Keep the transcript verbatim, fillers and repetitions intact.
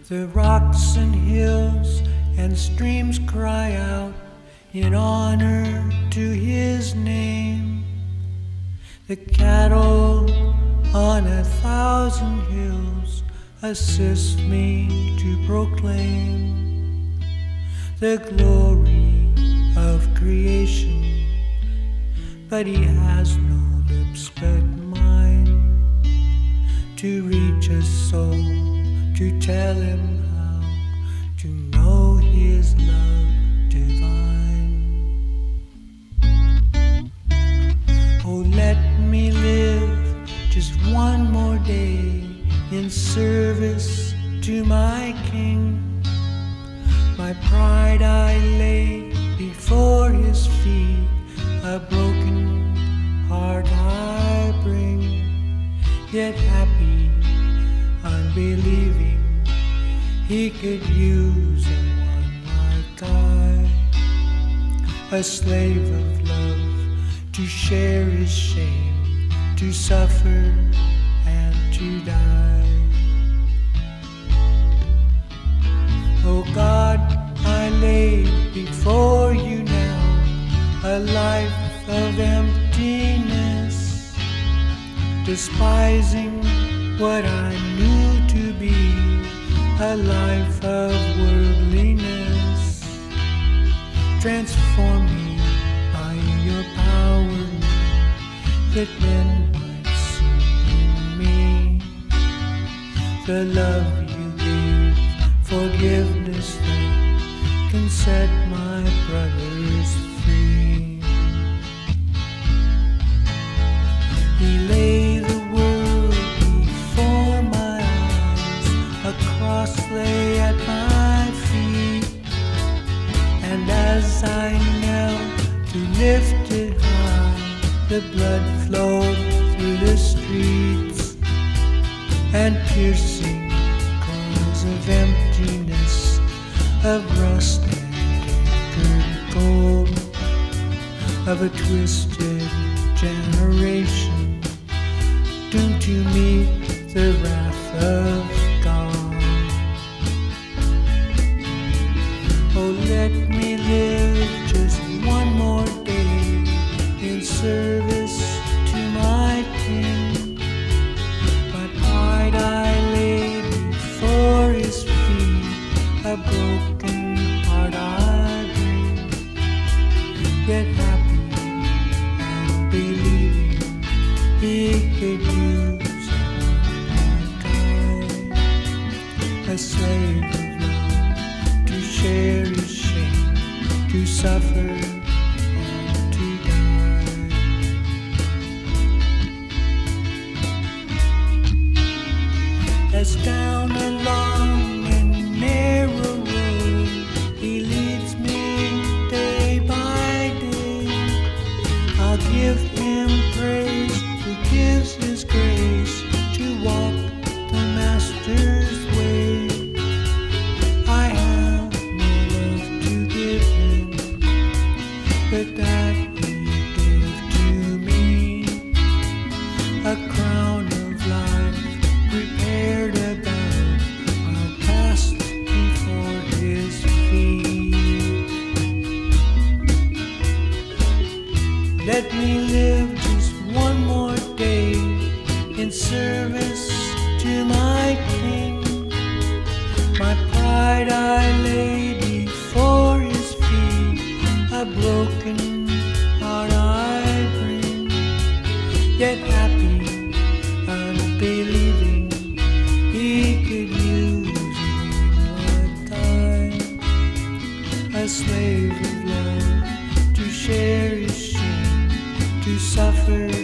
The rocks and hills and streams cry out in honor to his name. The cattle on a thousand hills assist me to proclaim the glory of creation, but he has no lips but mine to reach a soul, to tell him how to know his love divine. Oh, let me live just one more day in service to my King. My pride I lay before his feet, a broken heart I bring, yet happy, unbelieving, he could use a one like I, a slave of love, to share his shame, to suffer and to die. Oh God, I lay before you now a life of emptiness, despising what I knew to be a life of worldliness. Transform me by your power, that men might see in me the love you gave, forgiveness that can set my brothers free. He lay the world before my eyes, a cross lay at my feet, and as I knelt to lift it high, the blood flowed through the streets, and piercing cries of emptiness, of rust and gold, of a twisted generation doomed to meet the wrath of God. Oh, let me live just one more day in service to my King. My pride I lay before his feet, a broken heart I bring, yet happy and believing he could use like I, a slave of love, to share his shame, to suffer and to die. As down a long and narrow road he leads me day by day, I'll give him praise who gives his grace to walk the Master's way. I have no love to give him, but that he gave to me, a crown of life prepared above, I'll pass before his feet. Let me live just one more day in service to my King. My pride I lay before his feet, a broken heart I bring, yet happy, unbelieving, he could use me like I, a slave of love, to share his shame, to suffer